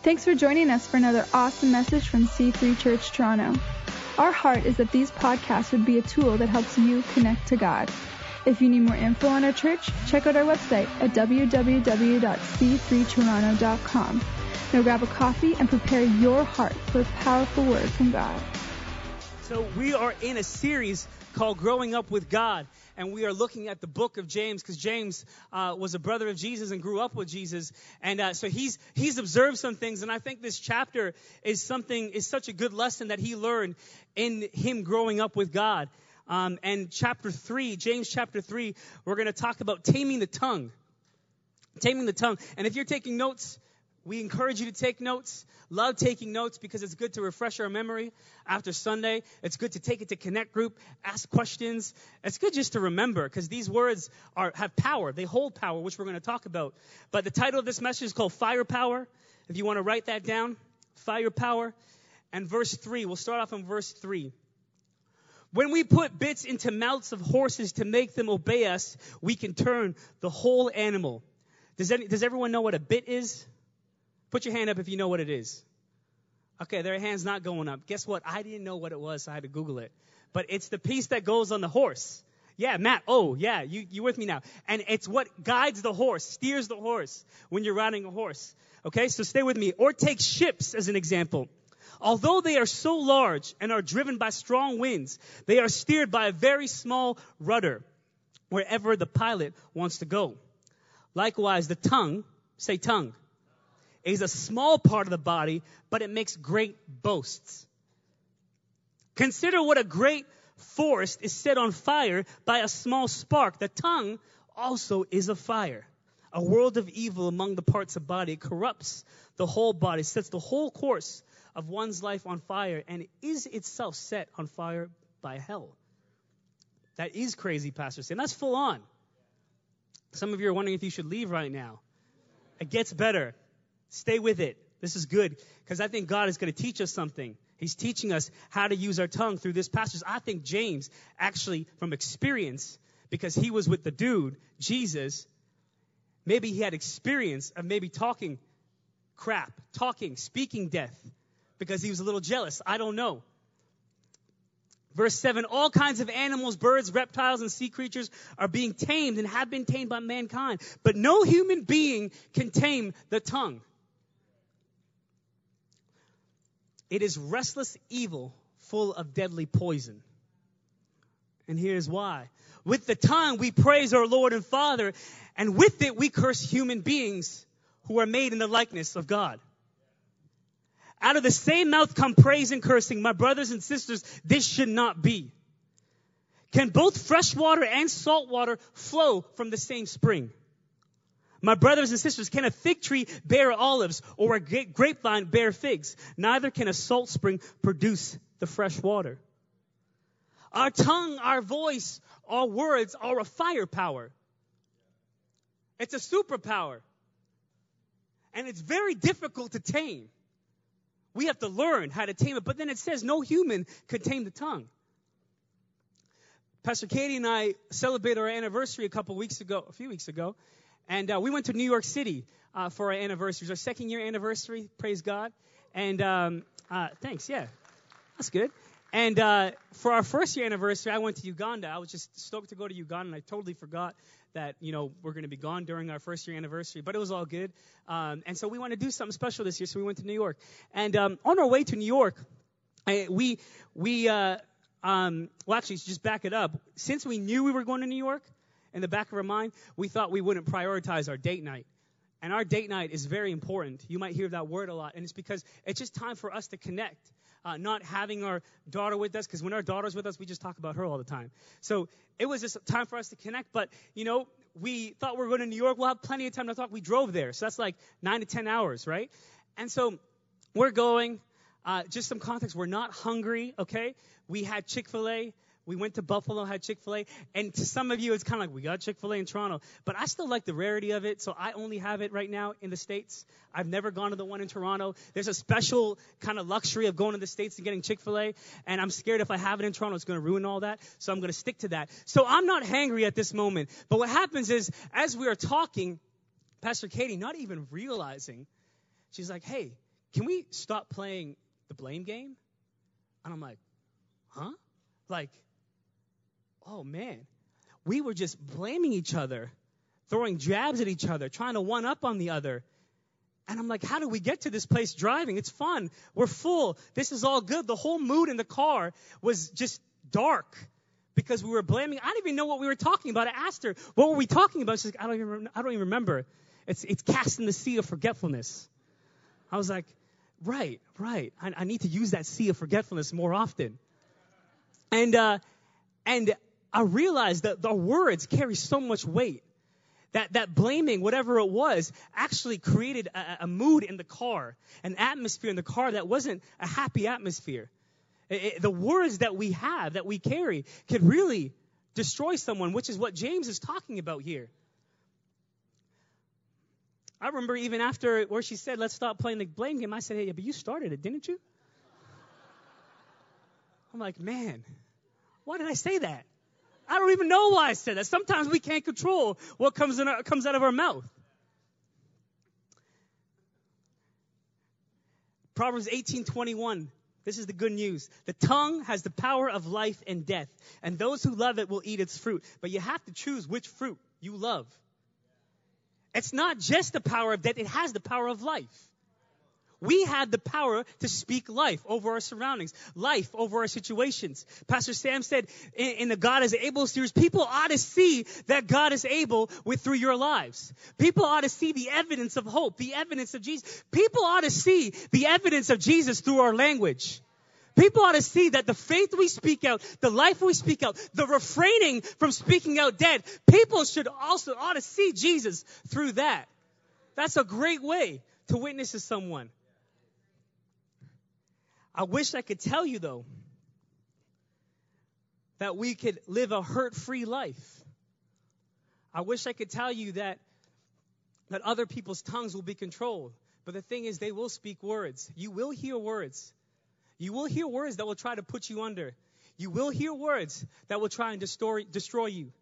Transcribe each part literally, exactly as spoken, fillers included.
Thanks for joining us for another awesome message from C three Church Toronto. Our heart is that these podcasts would be a tool that helps you connect to God. If you need more info on our church, check out our website at w w w dot c three toronto dot com. Now grab a coffee and prepare your heart for a powerful word from God. So we are in a series called Growing Up with God, and we are looking at the book of James, because James uh, was a brother of Jesus and grew up with Jesus, and uh, so he's he's observed some things, and I think this chapter is something is such a good lesson that he learned in him growing up with God. Um, and chapter three, James chapter three, we're going to talk about taming the tongue, taming the tongue. And if you're taking notes, we encourage you to take notes. Love taking notes because it's good to refresh our memory after Sunday. It's good to take it to Connect Group, ask questions. It's good just to remember because these words are have power. They hold power, which we're going to talk about. But the title of this message is called Firepower. If you want to write that down, Firepower. And verse three, we'll start off in verse three. When we put bits into mouths of horses to make them obey us, we can turn the whole animal. Does any, does everyone know what a bit is? Put your hand up if you know what it is. Okay, their hand's not going up. Guess what? I didn't know what it was, so I had to Google it. But it's the piece that goes on the horse. Yeah, Matt. Oh, yeah, you you with me now. And it's what guides the horse, steers the horse when you're riding a horse. Okay, so stay with me. Or take ships as an example. Although they are so large and are driven by strong winds, they are steered by a very small rudder wherever the pilot wants to go. Likewise, the tongue, say tongue, is a small part of the body, but it makes great boasts. Consider what a great forest is set on fire by a small spark. The tongue also is a fire, a world of evil among the parts of body. It corrupts the whole body, sets the whole course of one's life on fire, and is itself set on fire by hell. That is crazy, Pastor Sam. That's full on. Some of you are wondering if you should leave right now. It gets better. Stay with it. This is good because I think God is going to teach us something. He's teaching us how to use our tongue through this passage. I think James, actually, from experience, because he was with the dude, Jesus, maybe he had experience of maybe talking crap, talking, speaking death, because he was a little jealous. I don't know. Verse seven, all kinds of animals, birds, reptiles, and sea creatures are being tamed and have been tamed by mankind. But no human being can tame the tongue. It is restless evil full of deadly poison. And here's why. With the tongue we praise our Lord and Father, and with it we curse human beings who are made in the likeness of God. Out of the same mouth come praise and cursing. My brothers and sisters, this should not be. Can both fresh water and salt water flow from the same spring? My brothers and sisters, can a fig tree bear olives or a grapevine bear figs? Neither can a salt spring produce the fresh water. Our tongue, our voice, our words are a firepower. It's a superpower. And it's very difficult to tame. We have to learn how to tame it. But then it says no human could tame the tongue. Pastor Katie and I celebrated our anniversary a couple weeks ago, a few weeks ago. And uh, we went to New York City uh, for our anniversary. It was our second year anniversary, praise God. And um, uh, thanks, yeah, that's good. And uh, for our first year anniversary, I went to Uganda. I was just stoked to go to Uganda, and I totally forgot that, you know, we're going to be gone during our first year anniversary. But it was all good. Um, and so we want to do something special this year, so we went to New York. And um, on our way to New York, I, we, we uh, um, well, actually, just back it up. Since we knew we were going to New York, in the back of our mind, we thought we wouldn't prioritize our date night. And our date night is very important. You might hear that word a lot. And it's because it's just time for us to connect. Uh, not having our daughter with us, because when our daughter's with us, we just talk about her all the time. So it was just time for us to connect. But, you know, we thought we were going to New York. We'll have plenty of time to talk. We drove there. So that's like nine to ten hours, right? And so we're going. Uh, just some context. We're not hungry, okay? We had Chick-fil-A. We went to Buffalo, had Chick-fil-A. And to some of you, it's kind of like, we got Chick-fil-A in Toronto. But I still like the rarity of it, so I only have it right now in the States. I've never gone to the one in Toronto. There's a special kind of luxury of going to the States and getting Chick-fil-A. And I'm scared if I have it in Toronto, it's going to ruin all that. So I'm going to stick to that. So I'm not hangry at this moment. But what happens is, as we are talking, Pastor Katie, not even realizing, she's like, hey, can we stop playing the blame game? And I'm like, huh? Like, oh, man. We were just blaming each other, throwing jabs at each other, trying to one up on the other. And I'm like, how do we get to this place driving? It's fun. We're full. This is all good. The whole mood in the car was just dark because we were blaming. I didn't even know what we were talking about. I asked her, what were we talking about? She's like, I don't even, I don't even remember. It's, it's cast in the sea of forgetfulness. I was like, right, right. I, I need to use that sea of forgetfulness more often. And, uh, and I realized that the words carry so much weight. That that blaming, whatever it was, actually created a, a mood in the car, an atmosphere in the car that wasn't a happy atmosphere. It, it, the words that we have, that we carry, could really destroy someone, which is what James is talking about here. I remember even after where she said, let's stop playing the blame game, I said, hey, but you started it, didn't you? I'm like, man, why did I say that? I don't even know why I said that. Sometimes we can't control what comes in our, comes out of our mouth. Proverbs eighteen twenty-one. This is the good news. The tongue has the power of life and death, and those who love it will eat its fruit. But you have to choose which fruit you love. It's not just the power of death. It has the power of life. We had the power to speak life over our surroundings, life over our situations. Pastor Sam said in, in the God is Able series, people ought to see that God is able with through your lives. People ought to see the evidence of hope, the evidence of Jesus. People ought to see the evidence of Jesus through our language. People ought to see that the faith we speak out, the life we speak out, the refraining from speaking out dead, people should also ought to see Jesus through that. That's a great way to witness to someone. I wish I could tell you, though, that we could live a hurt-free life. I wish I could tell you that, that other people's tongues will be controlled. But the thing is, they will speak words. You will hear words. You will hear words that will try to put you under. You will hear words that will try and destroy, destroy you.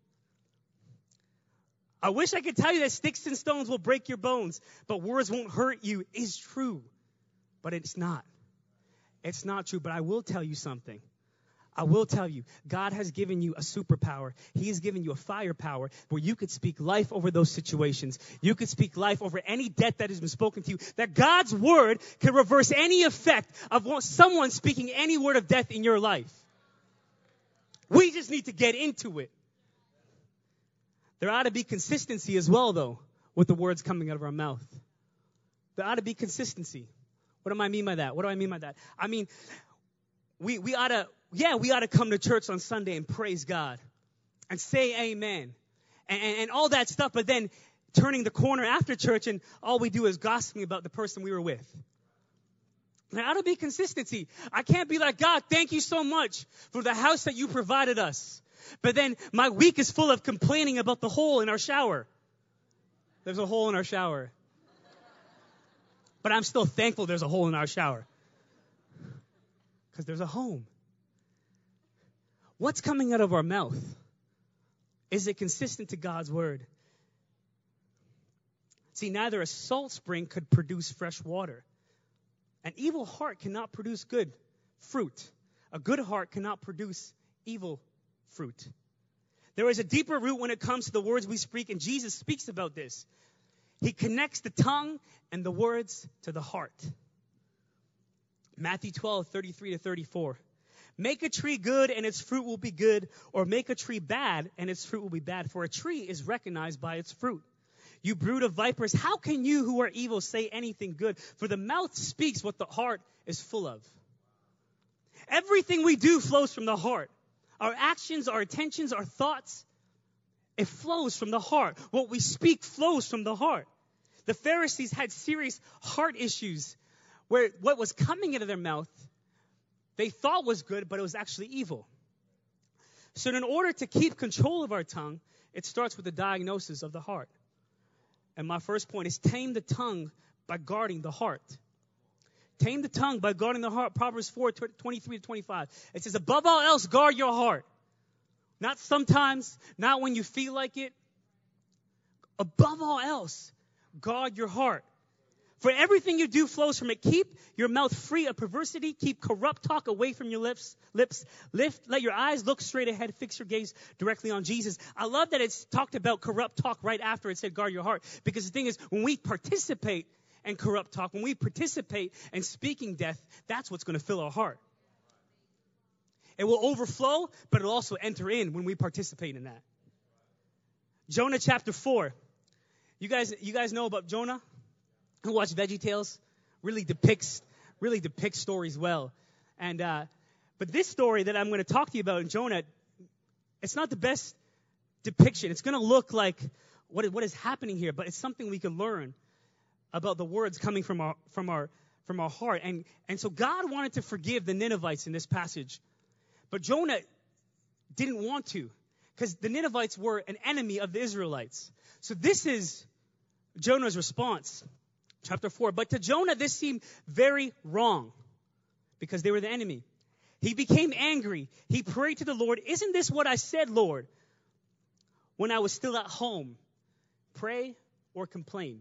I wish I could tell you that sticks and stones will break your bones, but words won't hurt you is true. But it's not. It's not true, but I will tell you something. I will tell you, God has given you a superpower. He has given you a firepower where you could speak life over those situations. You could speak life over any death that has been spoken to you. That God's word can reverse any effect of someone speaking any word of death in your life. We just need to get into it. There ought to be consistency as well, though, with the words coming out of our mouth. There ought to be consistency. What do I mean by that? What do I mean by that? I mean, we, we ought to, yeah, we ought to come to church on Sunday and praise God and say amen and, and, and all that stuff, but then turning the corner after church and all we do is gossiping about the person we were with. There ought to be consistency. I can't be like, God, thank you so much for the house that you provided us. But then my week is full of complaining about the hole in our shower. There's a hole in our shower. But I'm still thankful there's a hole in our shower. Because there's a home. What's coming out of our mouth? Is it consistent to God's word? See, neither a salt spring could produce fresh water. An evil heart cannot produce good fruit. A good heart cannot produce evil fruit. There is a deeper root when it comes to the words we speak, and Jesus speaks about this. He connects the tongue and the words to the heart. Matthew twelve, thirty-three to thirty-four. Make a tree good and its fruit will be good, or make a tree bad and its fruit will be bad. For a tree is recognized by its fruit. You brood of vipers, how can you who are evil say anything good? For the mouth speaks what the heart is full of. Everything we do flows from the heart. Our actions, our intentions, our thoughts, it flows from the heart. What we speak flows from the heart. The Pharisees had serious heart issues where what was coming out of their mouth they thought was good, but it was actually evil. So in order to keep control of our tongue, it starts with the diagnosis of the heart. And my first point is tame the tongue by guarding the heart. Tame the tongue by guarding the heart. Proverbs four, twenty-three to twenty-five. It says, above all else, guard your heart. Not sometimes, not when you feel like it. Above all else, guard your heart. For everything you do flows from it. Keep your mouth free of perversity. Keep corrupt talk away from your lips. Lips. Lift. Let your eyes look straight ahead. Fix your gaze directly on Jesus. I love that it's talked about corrupt talk right after it said guard your heart. Because the thing is, when we participate in corrupt talk, when we participate in speaking death, that's what's going to fill our heart. It will overflow, but it'll also enter in when we participate in that. Jonah chapter four. You guys, you guys know about Jonah? Who watch VeggieTales? Really depicts, really depicts stories well. And uh, but this story that I'm going to talk to you about in Jonah, it's not the best depiction. It's going to look like what what is happening here, but it's something we can learn about the words coming from our from our from our heart. And and so God wanted to forgive the Ninevites in this passage, but Jonah didn't want to, because the Ninevites were an enemy of the Israelites. So this is Jonah's response. Chapter four. But to Jonah, this seemed very wrong because they were the enemy. He became angry. He prayed to the Lord. Isn't this what I said, Lord, when I was still at home? Pray or complained.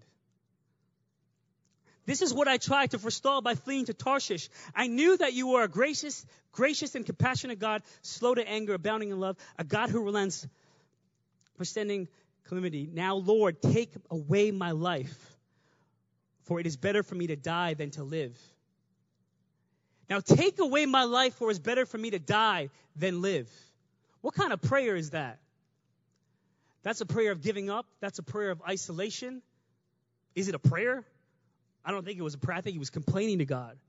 This is what I tried to forestall by fleeing to Tarshish. I knew that you were a gracious, gracious and compassionate God, slow to anger, abounding in love, a God who relents, extending calamity. Now, Lord, take away my life, for it is better for me to die than to live. Now take away my life, for it is better for me to die than live. What kind of prayer is that? That's a prayer of giving up. That's a prayer of isolation. Is it a prayer? I don't think it was a prayer. I think he was complaining to God.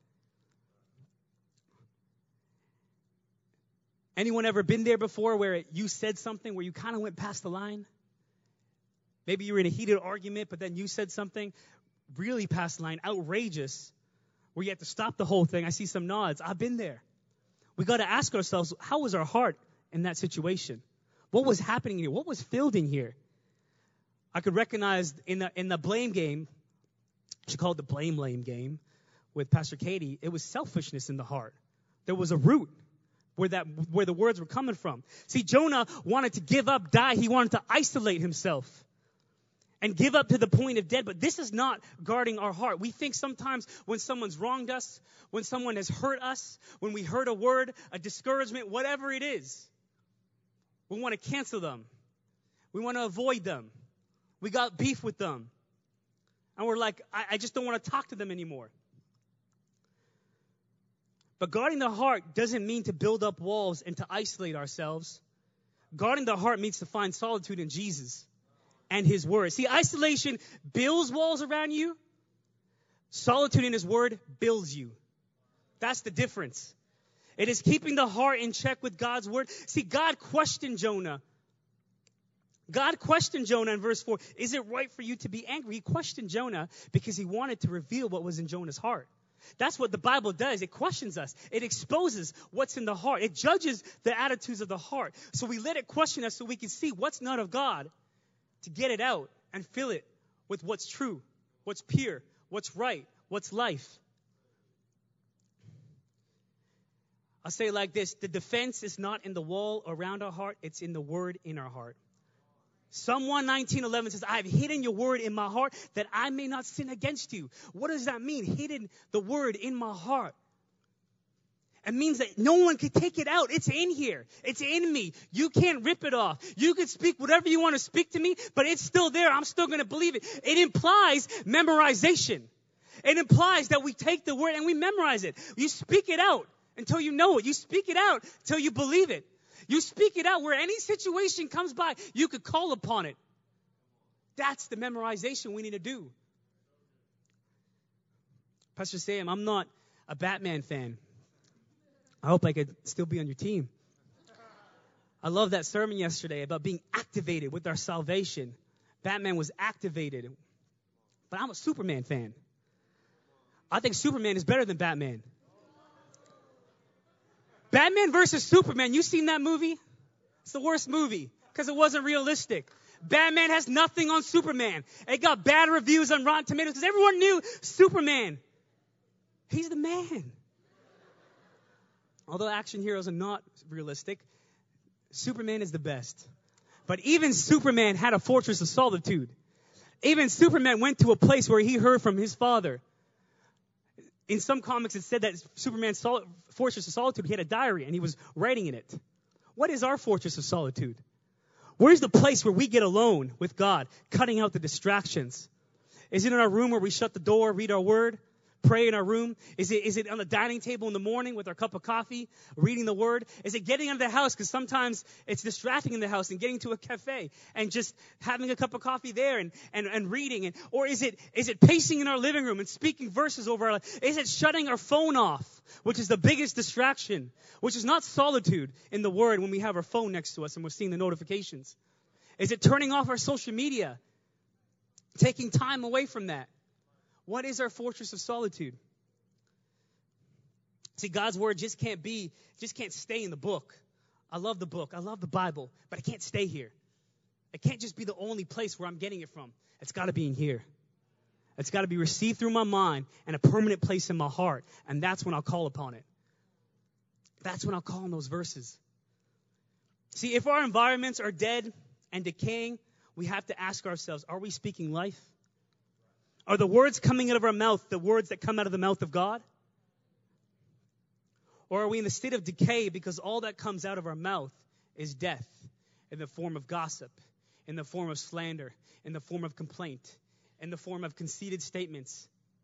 Anyone ever been there before where you said something where you kind of went past the line? Maybe you were in a heated argument, but then you said something really past the line, outrageous, where you have to stop the whole thing. I see some nods. I've been there. We got to ask ourselves, how was our heart in that situation? What was happening here? What was filled in here? I could recognize in the in the blame game, she called the blame lame game with Pastor Katie, it was selfishness in the heart. There was a root where that where the words were coming from. See, Jonah wanted to give up, die. He wanted to isolate himself and give up to the point of death. But this is not guarding our heart. We think sometimes when someone's wronged us, when someone has hurt us, when we heard a word, a discouragement, whatever it is, we want to cancel them. We want to avoid them. We got beef with them. And we're like, I, I just don't want to talk to them anymore. But guarding the heart doesn't mean to build up walls and to isolate ourselves. Guarding the heart means to find solitude in Jesus and his word. See, isolation builds walls around you. Solitude in his word builds you. That's the difference. It is keeping the heart in check with God's word. See, God questioned Jonah. God questioned Jonah in verse four. Is it right for you to be angry? He questioned Jonah because he wanted to reveal what was in Jonah's heart. That's what the Bible does. It questions us. It exposes what's in the heart. It judges the attitudes of the heart. So we let it question us so we can see what's not of God, to get it out and fill it with what's true, what's pure, what's right, what's life. I'll say it like this. The defense is not in the wall around our heart. It's in the word in our heart. Psalm one nineteen eleven says, I have hidden your word in my heart that I may not sin against you. What does that mean? Hidden the word in my heart. It means that no one can take it out. It's in here. It's in me. You can't rip it off. You can speak whatever you want to speak to me, but it's still there. I'm still going to believe it. It implies memorization. It implies that we take the word and we memorize it. You speak it out until you know it. You speak it out until you believe it. You speak it out where any situation comes by, you could call upon it. That's the memorization we need to do. Pastor Sam, I'm not a Batman fan. I hope I could still be on your team. I love that sermon yesterday about being activated with our salvation. Batman was activated. But I'm a Superman fan. I think Superman is better than Batman. Batman versus Superman, you seen that movie? It's the worst movie because it wasn't realistic. Batman has nothing on Superman. It got bad reviews on Rotten Tomatoes because everyone knew Superman. He's the man. Although action heroes are not realistic, Superman is the best. But even Superman had a fortress of solitude. Even Superman went to a place where he heard from his father. In some comics, it said that Superman's sol- fortress of solitude, he had a diary, and he was writing in it. What is our fortress of solitude? Where's the place where we get alone with God, cutting out the distractions? Is it in our room where we shut the door, read our word, pray in our room? Is it is it on the dining table in the morning with our cup of coffee, reading the word? Is it getting out of the house? Because sometimes it's distracting in the house and getting to a cafe and just having a cup of coffee there and, and, and reading. And, or is it is it pacing in our living room and speaking verses over our life? Is it shutting our phone off, which is the biggest distraction, which is not solitude in the word when we have our phone next to us and we're seeing the notifications? Is it turning off our social media, taking time away from that? What is our fortress of solitude? See, God's word just can't be, just can't stay in the book. I love the book. I love the Bible, but it can't stay here. It can't just be the only place where I'm getting it from. It's got to be in here. It's got to be received through my mind and a permanent place in my heart. And that's when I'll call upon it. That's when I'll call on those verses. See, if our environments are dead and decaying, we have to ask ourselves, are we speaking life? Are the words coming out of our mouth the words that come out of the mouth of God? Or are we in the state of decay because all that comes out of our mouth is death in the form of gossip, in the form of slander, in the form of complaint, in the form of conceited statements?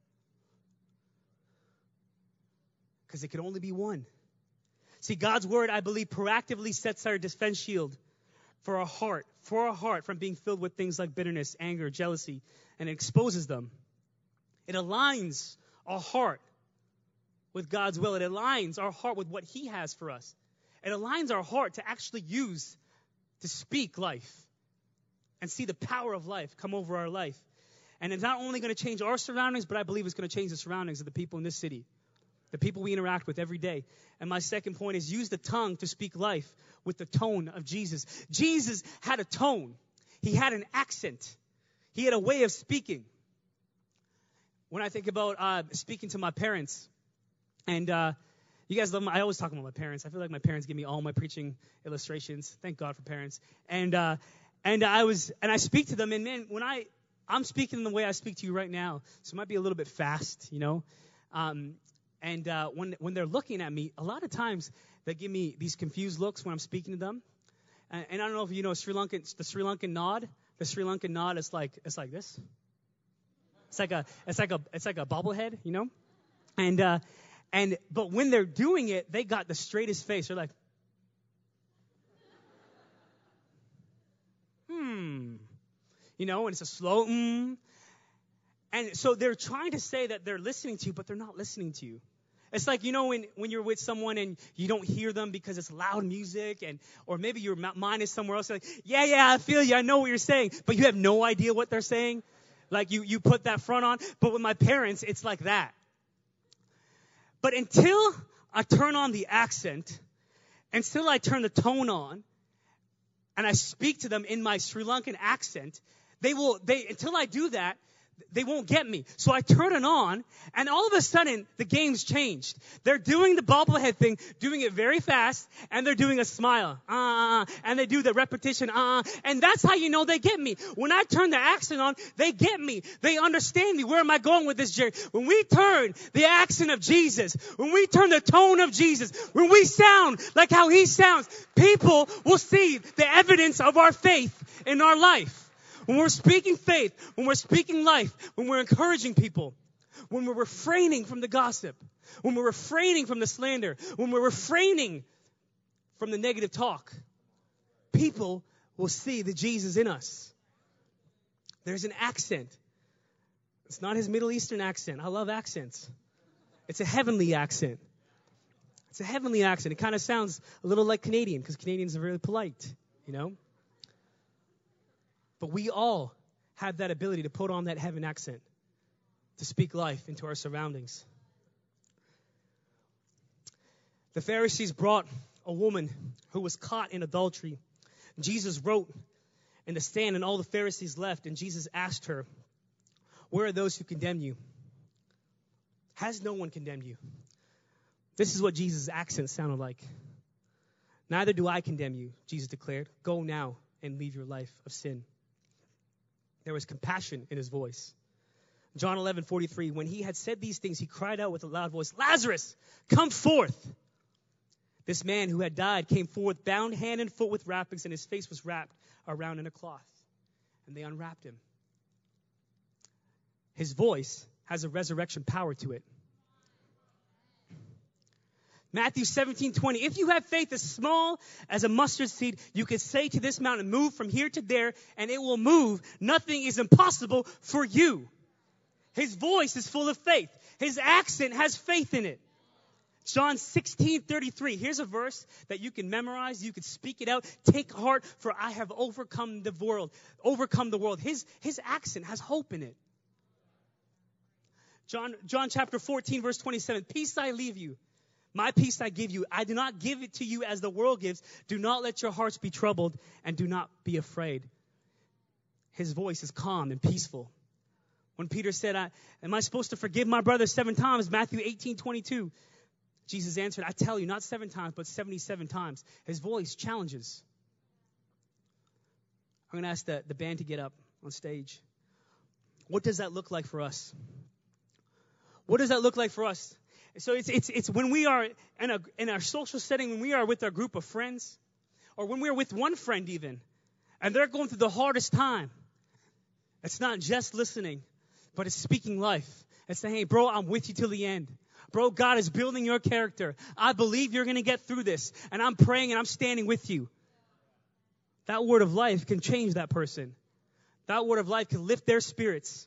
Because it can only be one. See, God's word, I believe, proactively sets our defense shield for our heart, for our heart from being filled with things like bitterness, anger, jealousy, and it exposes them. It aligns our heart with God's will. It aligns our heart with what He has for us. It aligns our heart to actually use, to speak life and see the power of life come over our life. And it's not only going to change our surroundings, but I believe it's going to change the surroundings of the people in this city, the people we interact with every day. And my second point is use the tongue to speak life with the tone of Jesus. Jesus had a tone. He had an accent. He had a way of speaking. When I think about uh, speaking to my parents, and uh, you guys love my, I always talk about my parents. I feel like my parents give me all my preaching illustrations. Thank God for parents. And uh, and I was and I speak to them, and man, when I I'm speaking in the way I speak to you right now, so it might be a little bit fast, you know. Um, and uh, when when they're looking at me, a lot of times they give me these confused looks when I'm speaking to them. And, and I don't know if you know Sri Lankan, the Sri Lankan nod. The Sri Lankan nod is like it's like this. It's like a it's like a it's like a bobblehead, you know. And uh, and but when they're doing it, they got the straightest face. They're like, hmm, you know, and it's a slow mm. And so they're trying to say that they're listening to you, but they're not listening to you. It's like, you know, when, when you're with someone and you don't hear them because it's loud music, and or maybe your mind is somewhere else. You're like, yeah, yeah, I feel you. I know what you're saying. But you have no idea what they're saying. Like you, you put that front on. But with my parents, it's like that. But until I turn on the accent, until I turn the tone on, and I speak to them in my Sri Lankan accent, they will, they, until I do that, they won't get me. So I turn it on, and all of a sudden, the game's changed. They're doing the bobblehead thing, doing it very fast, and they're doing a smile. Uh, and they do the repetition, uh, and that's how you know they get me. When I turn the accent on, they get me. They understand me. Where am I going with this journey? When we turn the accent of Jesus, when we turn the tone of Jesus, when we sound like how He sounds, people will see the evidence of our faith in our life. When we're speaking faith, when we're speaking life, when we're encouraging people, when we're refraining from the gossip, when we're refraining from the slander, when we're refraining from the negative talk, people will see the Jesus in us. There's an accent. It's not His Middle Eastern accent. I love accents. It's a heavenly accent. It's a heavenly accent. It kind of sounds a little like Canadian because Canadians are very polite, you know. But we all have that ability to put on that heaven accent, to speak life into our surroundings. The Pharisees brought a woman who was caught in adultery. Jesus wrote in the stand, and all the Pharisees left, and Jesus asked her, "Where are those who condemn you? Has no one condemned you?" This is what Jesus' accent sounded like. "Neither do I condemn you," Jesus declared. "Go now and leave your life of sin." There was compassion in his voice. John eleven forty-three, when he had said these things, he cried out with a loud voice, Lazarus, come forth. This man who had died came forth, bound hand and foot with wrappings, and his face was wrapped around in a cloth. And they unwrapped him. His voice has a resurrection power to it. Matthew seventeen twenty, if you have faith as small as a mustard seed, you can say to this mountain, move from here to there, and it will move. Nothing is impossible for you. His voice is full of faith. His accent has faith in it. John sixteen thirty-three, here's a verse that you can memorize, you can speak it out. Take heart, for I have overcome the world. Overcome the world. His, his accent has hope in it. John, John chapter fourteen, verse twenty-seven, peace I leave you. My peace I give you. I do not give it to you as the world gives. Do not let your hearts be troubled, and do not be afraid. His voice is calm and peaceful. When Peter said, I, am I supposed to forgive my brother seven times? Matthew eighteen twenty-two. Jesus answered, I tell you, not seven times, but seventy-seven times. His voice challenges. I'm going to ask the, the band to get up on stage. What does that look like for us? What does that look like for us? So it's it's it's when we are in a in our social setting, when we are with our group of friends, or when we're with one friend even, and they're going through the hardest time. It's not just listening, but it's speaking life. It's saying, hey, bro, I'm with you till the end. Bro, God is building your character. I believe you're going to get through this, and I'm praying and I'm standing with you. That word of life can change that person. That word of life can lift their spirits.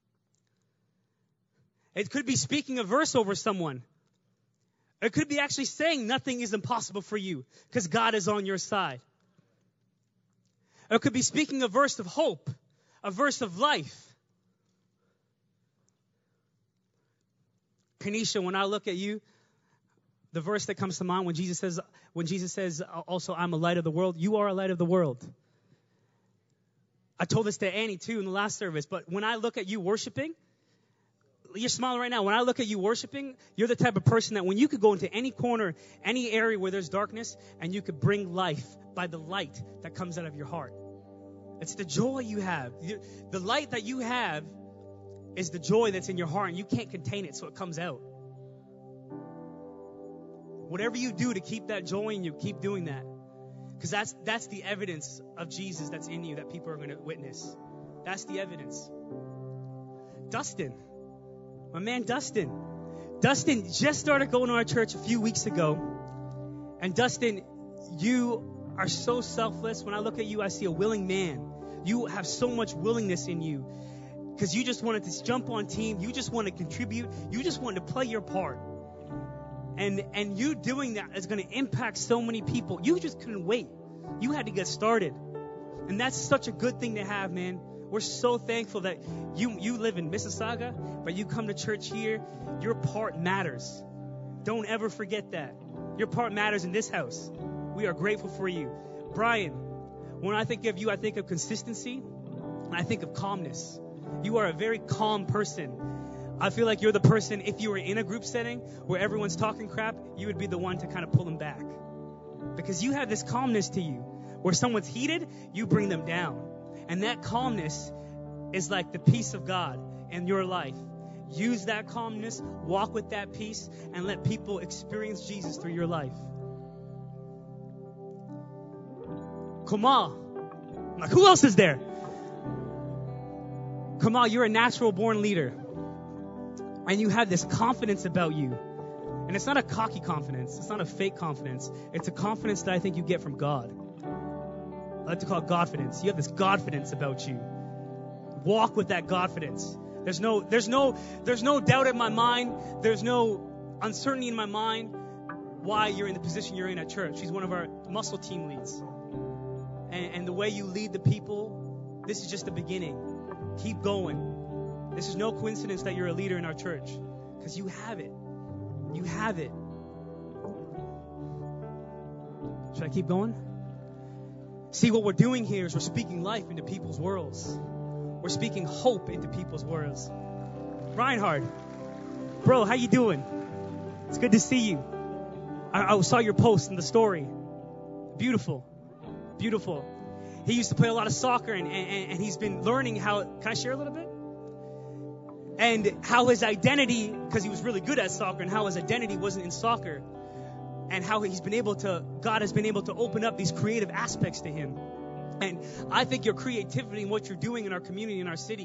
It could be speaking a verse over someone. It could be actually saying nothing is impossible for you because God is on your side. It could be speaking a verse of hope, a verse of life. Kanisha, when I look at you, the verse that comes to mind when Jesus says, when Jesus says, also, I'm a light of the world, you are a light of the world. I told this to Annie too in the last service, but when I look at you worshiping, you're smiling right now. When I look at you worshiping, you're the type of person that when you could go into any corner, any area where there's darkness, and you could bring life by the light that comes out of your heart. It's the joy you have. The light that you have is the joy that's in your heart, and you can't contain it, so it comes out. Whatever you do to keep that joy in you, keep doing that. Because that's that's the evidence of Jesus that's in you that people are going to witness. That's the evidence. Dustin. My man Dustin. Dustin just started going to our church a few weeks ago. And Dustin, you are so selfless. When I look at you, I see a willing man. You have so much willingness in you. Because you just wanted to jump on team. You just want to contribute. You just wanted to play your part. And and you doing that is going to impact so many people. You just couldn't wait. You had to get started. And that's such a good thing to have, man. We're so thankful that you you live in Mississauga, but you come to church here. Your part matters. Don't ever forget that. Your part matters in this house. We are grateful for you. Brian, when I think of you, I think of consistency, and I think of calmness. You are a very calm person. I feel like you're the person, if you were in a group setting where everyone's talking crap, you would be the one to kind of pull them back. Because you have this calmness to you. Where someone's heated, you bring them down. And that calmness is like the peace of God in your life. Use that calmness, walk with that peace, and let people experience Jesus through your life. Kamal. I'm like, who else is there? Kamal, you're a natural born leader. And you have this confidence about you. And it's not a cocky confidence. It's not a fake confidence. It's a confidence that I think you get from God. I like to call it Godfidence. You have this Godfidence about you. Walk with that Godfidence. There's no, there's no, there's no doubt in my mind. There's no uncertainty in my mind why you're in the position you're in at church. She's one of our muscle team leads. And, and the way you lead the people, this is just the beginning. Keep going. This is no coincidence that you're a leader in our church. Because you have it. You have it. Should I keep going? See, what we're doing here is we're speaking life into people's worlds. We're speaking hope into people's worlds. Reinhard, bro, how you doing? It's good to see you. I, I saw your post in the story. Beautiful. Beautiful. he used to play a lot of soccer, and, and, and he's been learning how, can I share a little bit? And how his identity, because he was really good at soccer, and how his identity wasn't in soccer, and how he's been able to, God has been able to open up these creative aspects to him. And I think your creativity and what you're doing in our community, in our city,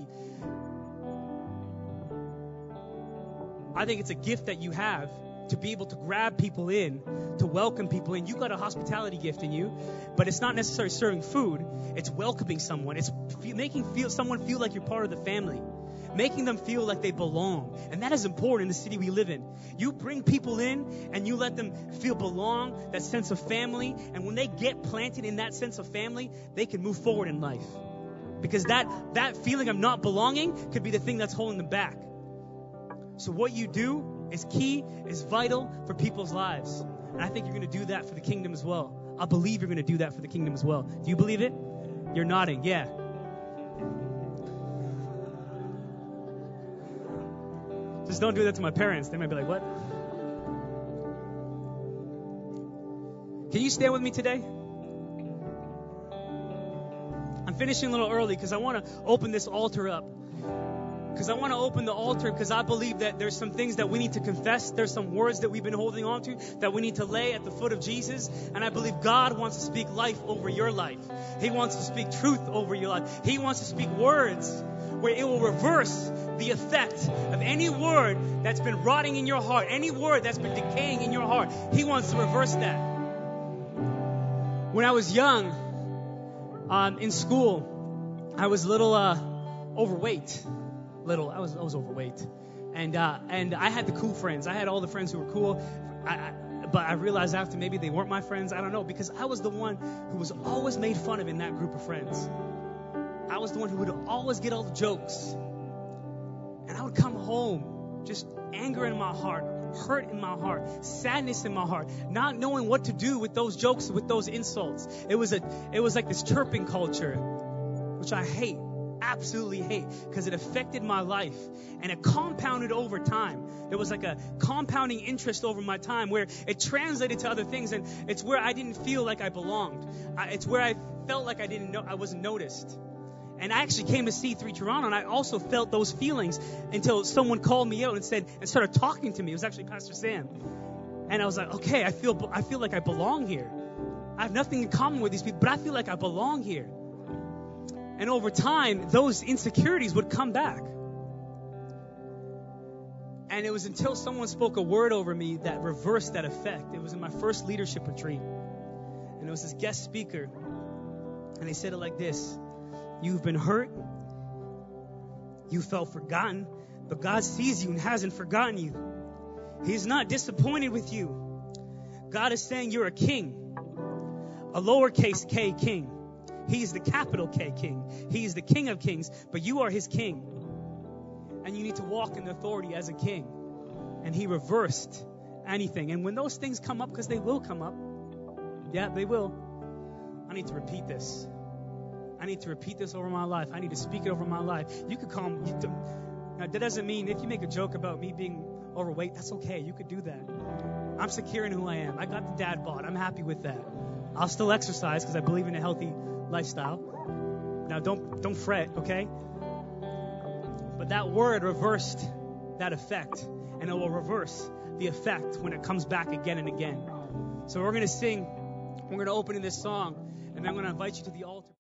I think it's a gift that you have to be able to grab people in, to welcome people in. You got a hospitality gift in you, but it's not necessarily serving food. It's welcoming someone. It's fe- making feel someone feel like you're part of the family, making them feel like they belong. And that is important in the city we live in. You bring people in and you let them feel belong, that sense of family. And when they get planted in that sense of family, they can move forward in life. Because that, that feeling of not belonging could be the thing that's holding them back. So what you do is key, is vital for people's lives. And I think you're going to do that for the kingdom as well. I believe you're going to do that for the kingdom as well. Do you believe it? You're nodding. Yeah. Just don't do that to my parents. They might be like, what? Can you stand with me today? I'm finishing a little early because I want to open this altar up. Because I want to open the altar because I believe that there's some things that we need to confess. There's some words that we've been holding on to that we need to lay at the foot of Jesus. And I believe God wants to speak life over your life. He wants to speak truth over your life. He wants to speak words where it will reverse the effect of any word that's been rotting in your heart, any word that's been decaying in your heart. He wants to reverse that. When I was young, um, in school, I was a little uh, overweight. Little, I was I was overweight, and uh, and I had the cool friends. I had all the friends who were cool, I, I, but I realized after maybe they weren't my friends. I don't know, because I was the one who was always made fun of in that group of friends. I was the one who would always get all the jokes, and I would come home just anger in my heart, hurt in my heart, sadness in my heart, not knowing what to do with those jokes, with those insults. It was a it was like this chirping culture, which I hate. Absolutely hate, because it affected my life and it compounded over time. There was like a compounding interest over my time where it translated to other things, and it's where I didn't feel like I belonged. I, it's where I felt like I didn't know I wasn't noticed. And I actually came to C three Toronto, and I also felt those feelings until someone called me out and said and started talking to me. It was actually Pastor Sam, and I was like, okay, I feel I feel like I belong here. I have nothing in common with these people, but I feel like I belong here. And over time, those insecurities would come back. And it was until someone spoke a word over me that reversed that effect. It was in my first leadership retreat. And it was this guest speaker. And they said it like this: you've been hurt. You felt forgotten. But God sees you and hasn't forgotten you. He's not disappointed with you. God is saying you're a king. A lowercase k king. He's the capital K king. He's the King of kings, but you are his king. And you need to walk in authority as a king. And he reversed anything. And when those things come up, because they will come up, yeah, they will, I need to repeat this. I need to repeat this over my life. I need to speak it over my life. You could call me. Now, that doesn't mean if you make a joke about me being overweight, that's okay. You could do that. I'm secure in who I am. I got the dad bod. I'm happy with that. I'll still exercise because I believe in a healthy lifestyle. Now, don't don't fret, okay? But that word reversed that effect, and it will reverse the effect when it comes back again and again. So we're going to sing. We're going to open in this song, and then I'm going to invite you to the altar.